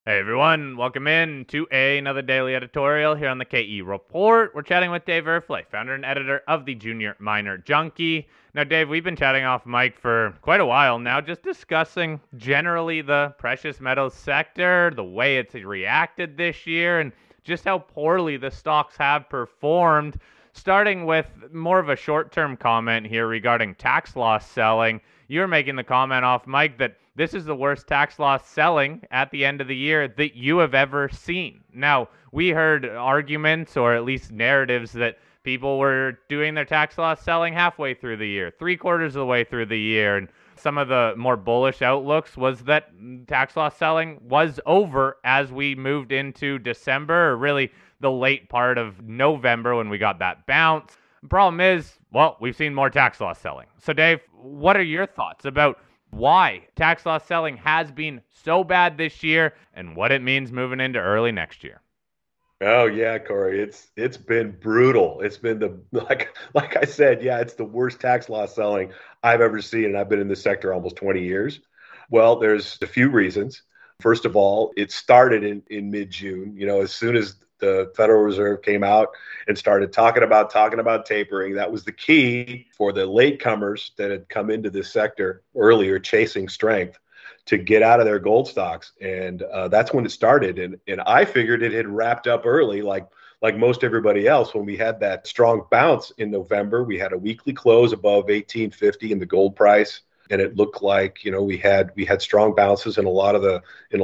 Hey everyone, welcome in to another daily editorial here on the KE Report. We're chatting with Dave Erfle, founder and editor of the Junior Miner Junkie. Now, Dave, we've been chatting off mic for quite a while now, just discussing generally the precious metals sector, the way it's reacted this year, and just how poorly the stocks have performed. Starting with more of a short-term comment here regarding tax loss selling. You were making the comment off mic that this is the worst tax loss selling at the end of the year that you have ever seen. Now, we heard arguments or at least narratives that people were doing their tax loss selling halfway through the year, three-quarters of the way through the year. And some of the more bullish outlooks was that tax loss selling was over as we moved into December, or really the late part of November when we got that bounce. The problem is, well, we've seen more tax loss selling. So, Dave, what are your thoughts about why tax loss selling has been so bad this year and what it means moving into early next year? Oh yeah, Corey, it's been brutal. It's been the like I said, yeah, it's the worst tax loss selling I've ever seen, and I've been in this sector almost 20 years. Well, there's a few reasons. First of all, it started in mid-June. As soon as the Federal Reserve came out and started talking about tapering, that was the key for the latecomers that had come into this sector earlier, chasing strength, to get out of their gold stocks. And that's when it started. And I figured it had wrapped up early, like most everybody else. When we had that strong bounce in November, we had a weekly close above 1850 in the gold price. And it looked like, we had strong bounces in a lot of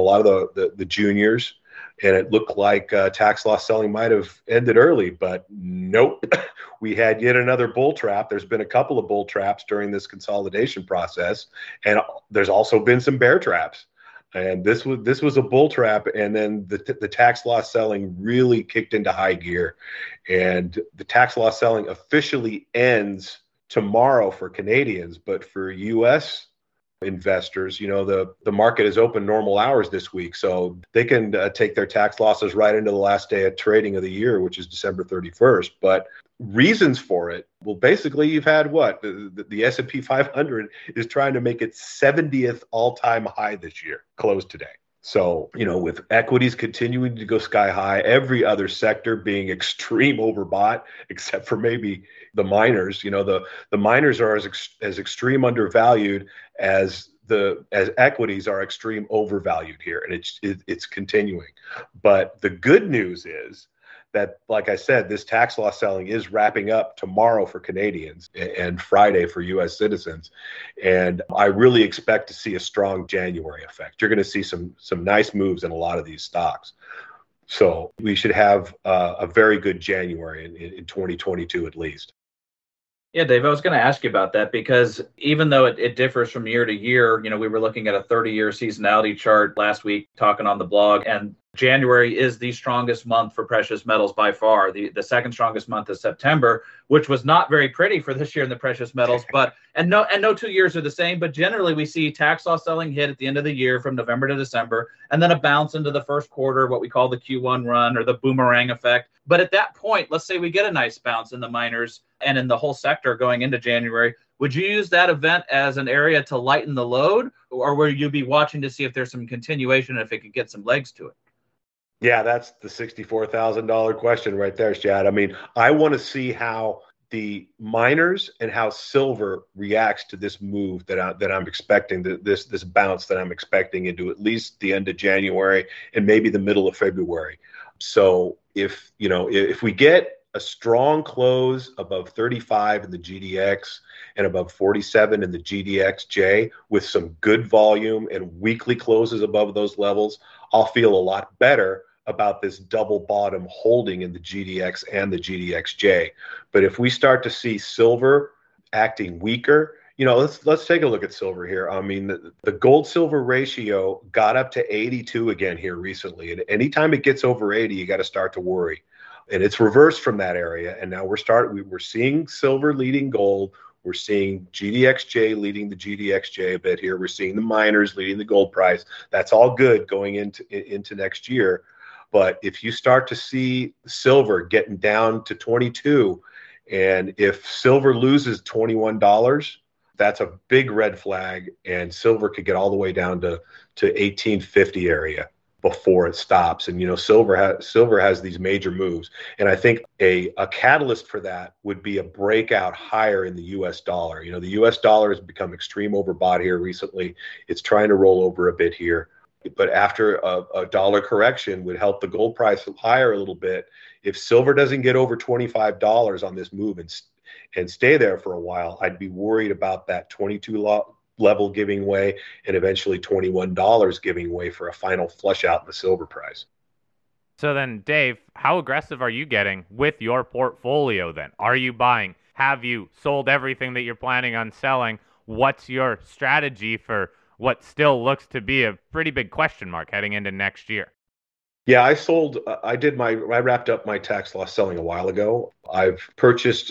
the juniors. And it looked like tax loss selling might have ended early, but nope. We had yet another bull trap. There's been a couple of bull traps during this consolidation process, and there's also been some bear traps. And this was a bull trap, and then the tax loss selling really kicked into high gear, and the tax loss selling officially ends tomorrow for Canadians, but for U.S. investors, the market is open normal hours this week, so they can take their tax losses right into the last day of trading of the year, which is December 31st. But reasons for it, well, basically you've had what the S&P 500 is trying to make its 70th all-time high this year, closed today. So, with equities continuing to go sky high, every other sector being extreme overbought, except for maybe the miners. The miners are as extreme undervalued as equities are extreme overvalued here, and it's continuing. But the good news is that, like I said, this tax loss selling is wrapping up tomorrow for Canadians and Friday for U.S. citizens. And I really expect to see a strong January effect. You're going to see some nice moves in a lot of these stocks. So we should have a very good January in 2022 at least. Yeah, Dave, I was going to ask you about that because even though it differs from year to year, we were looking at a 30-year seasonality chart last week talking on the blog, and January is the strongest month for precious metals by far. The second strongest month is September, which was not very pretty for this year in the precious metals, but and no 2 years are the same, but generally we see tax loss selling hit at the end of the year from November to December, and then a bounce into the first quarter, what we call the Q1 run or the boomerang effect. But at that point, let's say we get a nice bounce in the miners and in the whole sector going into January. Would you use that event as an area to lighten the load, or will you be watching to see if there's some continuation and if it could get some legs to it? Yeah, that's the $64,000 question right there, Chad. I mean, I want to see how the miners and how silver reacts to this move that I'm expecting, this bounce that I'm expecting into at least the end of January and maybe the middle of February. So if we get a strong close above 35 in the GDX and above 47 in the GDXJ with some good volume and weekly closes above those levels, I'll feel a lot better about this double bottom holding in the GDX and the GDXJ. But if we start to see silver acting weaker, let's take a look at silver here. I mean, the gold silver ratio got up to 82 again here recently. And anytime it gets over 80, you got to start to worry. And it's reversed from that area. And now we're seeing silver leading gold. We're seeing GDXJ leading the GDXJ a bit here. We're seeing the miners leading the gold price. That's all good going into next year. But if you start to see silver getting down to 22, and if silver loses $21, that's a big red flag, and silver could get all the way down to 1850 area. before it stops. And silver has these major moves, and I think a catalyst for that would be a breakout higher in the U.S. dollar. The U.S. dollar has become extreme overbought here recently. It's trying to roll over a bit here, but after a dollar correction would help the gold price higher a little bit. If silver doesn't get over $25 on this move and stay there for a while, I'd be worried about that 22 level giving way and eventually $21 giving way for a final flush out in the silver price. So then, Dave, how aggressive are you getting with your portfolio then? Are you buying? Have you sold everything that you're planning on selling? What's your strategy for what still looks to be a pretty big question mark heading into next year? Yeah, I wrapped up my tax loss selling a while ago. I've purchased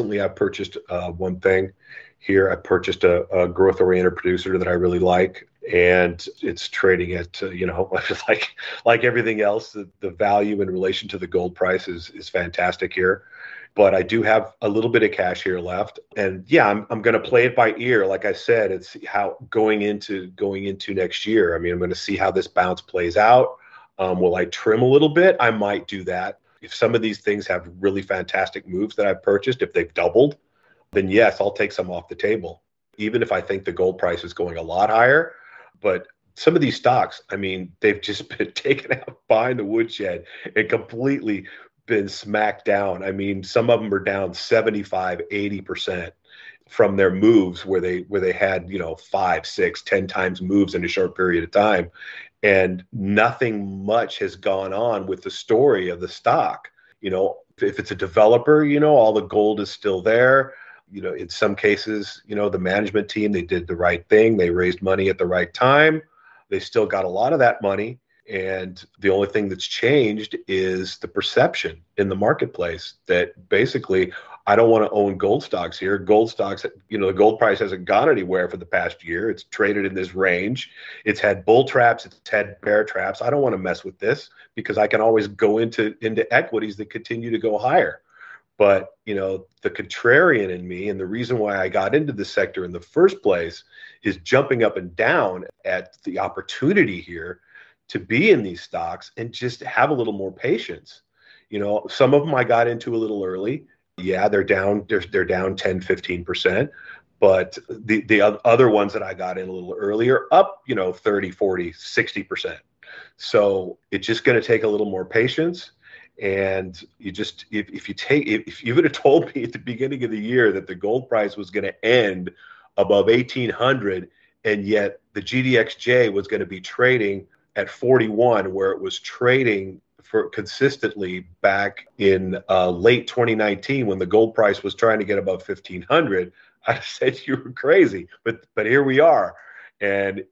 one thing here. I purchased a growth-oriented producer that I really like, and it's trading at, like everything else, the value in relation to the gold price is fantastic here. But I do have a little bit of cash here left, and yeah, I'm going to play it by ear. Like I said, it's how going into next year. I mean, I'm going to see how this bounce plays out. Will I trim a little bit? I might do that. If some of these things have really fantastic moves that I've purchased, if they've doubled, then yes, I'll take some off the table, even if I think the gold price is going a lot higher. But some of these stocks, I mean, they've just been taken out behind the woodshed and completely been smacked down. I mean, some of them are down 75, 80% from their moves where they had, 5, 6, 10 times moves in a short period of time. And nothing much has gone on with the story of the stock. If it's a developer, all the gold is still there. In some cases, the management team, they did the right thing. They raised money at the right time. They still got a lot of that money. And the only thing that's changed is the perception in the marketplace that basically, I don't want to own gold stocks here. Gold stocks, the gold price hasn't gone anywhere for the past year. It's traded in this range. It's had bull traps. It's had bear traps. I don't want to mess with this because I can always go into equities that continue to go higher. But, the contrarian in me, and the reason why I got into this sector in the first place, is jumping up and down at the opportunity here to be in these stocks and just have a little more patience. Some of them I got into a little early. Yeah, they're down 10, 15%. But the other ones that I got in a little earlier, up, 30, 40, 60%. So it's just going to take a little more patience. And if you would have told me at the beginning of the year that the gold price was going to end above 1,800, and yet the GDXJ was going to be trading at 41, where it was trading for consistently back in late 2019 when the gold price was trying to get above 1,500, I said you were crazy. But here we are, and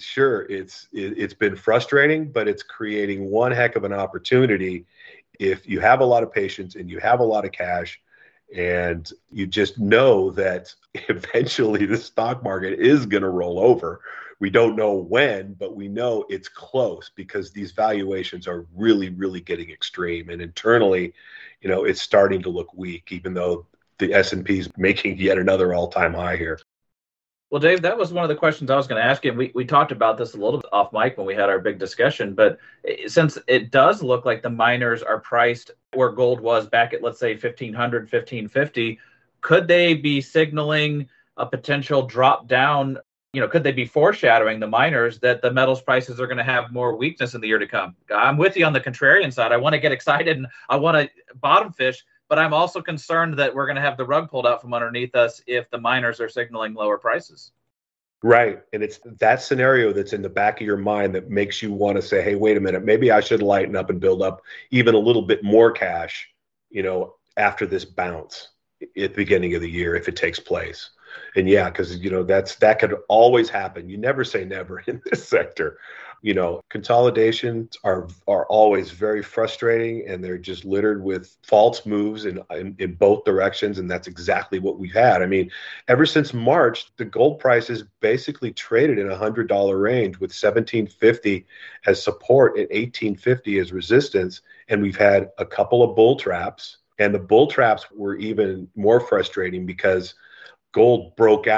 it's been frustrating, but it's creating one heck of an opportunity if you have a lot of patience and you have a lot of cash, and you just know that eventually the stock market is going to roll over. We don't know when, but we know it's close because these valuations are really, really getting extreme. And internally, it's starting to look weak, even though the S&P is making yet another all-time high here. Well, Dave, that was one of the questions I was going to ask you. We talked about this a little bit off mic when we had our big discussion, but since it does look like the miners are priced where gold was back at, let's say, 1,500, 1,550, could they be signaling a potential drop down? Could they be foreshadowing the miners that the metals prices are going to have more weakness in the year to come? I'm with you on the contrarian side. I want to get excited and I want to bottom fish, but I'm also concerned that we're going to have the rug pulled out from underneath us if the miners are signaling lower prices. Right. And it's that scenario that's in the back of your mind that makes you want to say, hey, wait a minute, maybe I should lighten up and build up even a little bit more cash, after this bounce at the beginning of the year, if it takes place. And yeah, because, that could always happen. You never say never in this sector. Consolidations are always very frustrating, and they're just littered with false moves in both directions. And that's exactly what we've had. I mean, ever since March, the gold price has basically traded in $100 range with $1,750 as support and $1,850 as resistance. And we've had a couple of bull traps, and the bull traps were even more frustrating because gold broke out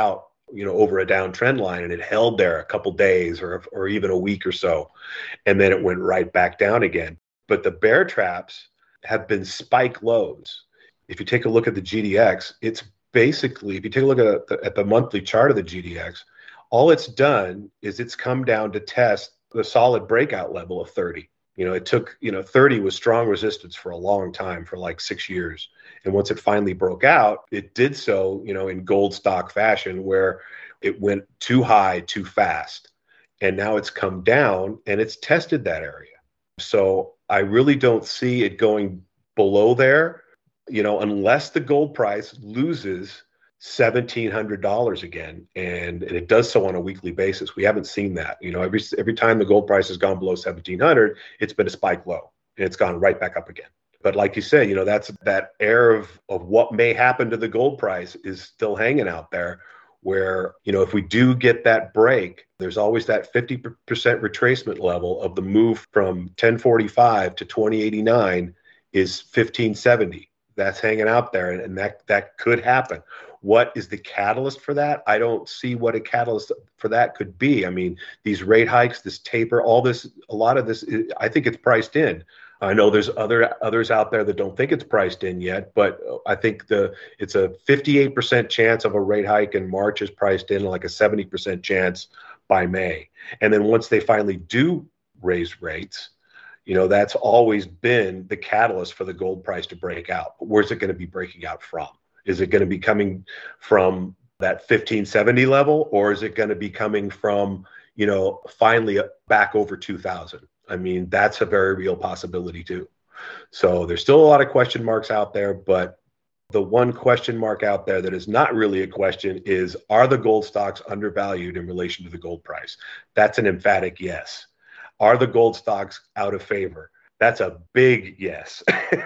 over a downtrend line, and it held there a couple days or even a week or so, and then it went right back down again. But the bear traps have been spike lows. If you take a look at the GDX, it's basically, if you take a look at the monthly chart of the GDX, all it's done is it's come down to test the solid breakout level of 30. It took, 30 was strong resistance for a long time, for like 6 years. And once it finally broke out, it did so, in gold stock fashion, where it went too high, too fast. And now it's come down and it's tested that area. So I really don't see it going below there, unless the gold price loses $1,700 again, and it does so on a weekly basis. We haven't seen that. Every time the gold price has gone below 1,700, it's been a spike low, and it's gone right back up again. But like you say, that's that air of what may happen to the gold price is still hanging out there, where, if we do get that break, there's always that 50% retracement level of the move from 1045 to 2089 is 1570. That's hanging out there, and that could happen. What is the catalyst for that? I don't see what a catalyst for that could be. I mean, these rate hikes, this taper, a lot of this, I think it's priced in. I know there's others out there that don't think it's priced in yet, but I think it's a 58% chance of a rate hike in March is priced in, like a 70% chance by May. And then once they finally do raise rates, that's always been the catalyst for the gold price to break out. But where's it going to be breaking out from? Is it going to be coming from that 1570 level, or is it going to be coming from, finally back over 2000? I mean, that's a very real possibility too. So there's still a lot of question marks out there, but the one question mark out there that is not really a question is, are the gold stocks undervalued in relation to the gold price? That's an emphatic yes. Are the gold stocks out of favor? That's a big yes.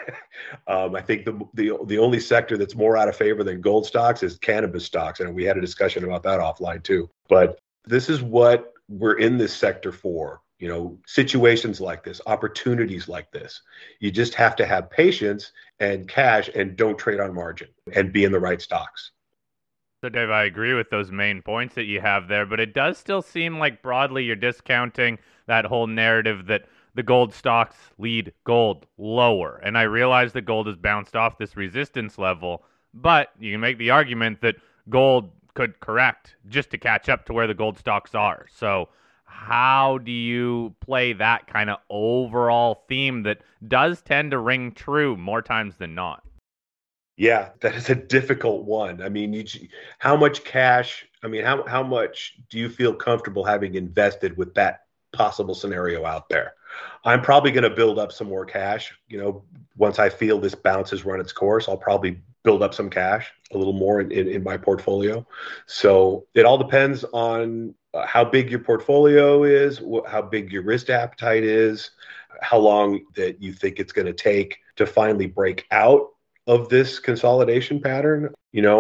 I think the only sector that's more out of favor than gold stocks is cannabis stocks. And we had a discussion about that offline too. But this is what we're in this sector for. Situations like this, opportunities like this. You just have to have patience and cash, and don't trade on margin, and be in the right stocks. So, Dave, I agree with those main points that you have there, but it does still seem like broadly you're discounting that whole narrative that the gold stocks lead gold lower. And I realize that gold has bounced off this resistance level, but you can make the argument that gold could correct just to catch up to where the gold stocks are. So how do you play that kind of overall theme that does tend to ring true more times than not? Yeah, that is a difficult one. I mean, how much cash, how much do you feel comfortable having invested with that possible scenario out there? I'm probably going to build up some more cash. Once I feel this bounce has run its course, I'll probably build up some cash, a little more in my portfolio. So it all depends on how big your portfolio is, how big your risk appetite is, how long that you think it's going to take to finally break out of this consolidation pattern.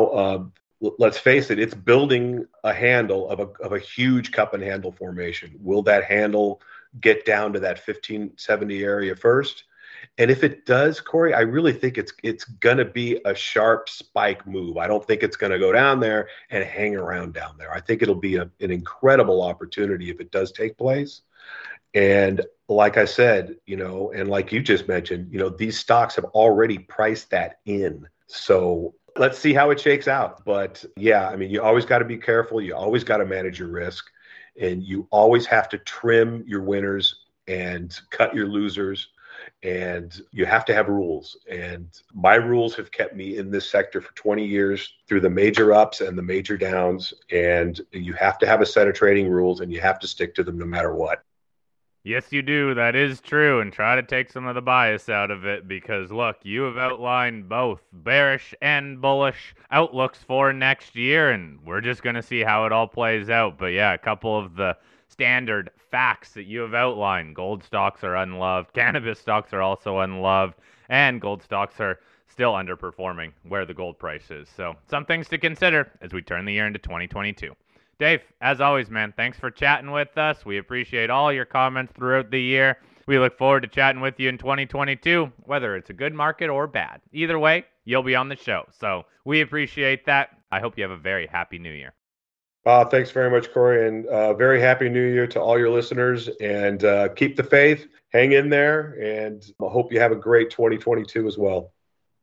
Let's face it, it's building a handle of a huge cup and handle formation. Will that handle get down to that 1570 area first? And if it does, Corey, I really think it's going to be a sharp spike move. I don't think it's going to go down there and hang around down there. I think it'll be an incredible opportunity if it does take place. And like I said, and like you just mentioned, these stocks have already priced that in. So let's see how it shakes out. But yeah, you always got to be careful. You always got to manage your risk, and you always have to trim your winners and cut your losers. And you have to have rules. And my rules have kept me in this sector for 20 years through the major ups and the major downs. And you have to have a set of trading rules, and you have to stick to them no matter what. Yes, you do. That is true. And try to take some of the bias out of it, because, look, you have outlined both bearish and bullish outlooks for next year, and we're just going to see how it all plays out. But yeah, a couple of the standard facts that you have outlined. Gold stocks are unloved. Cannabis stocks are also unloved. And gold stocks are still underperforming where the gold price is. So some things to consider as we turn the year into 2022. Dave, as always, man, thanks for chatting with us. We appreciate all your comments throughout the year. We look forward to chatting with you in 2022, whether it's a good market or bad. Either way, you'll be on the show. So we appreciate that. I hope you have a very happy new year. Thanks very much, Corey, and very happy New Year to all your listeners. And keep the faith, hang in there, and I hope you have a great 2022 as well.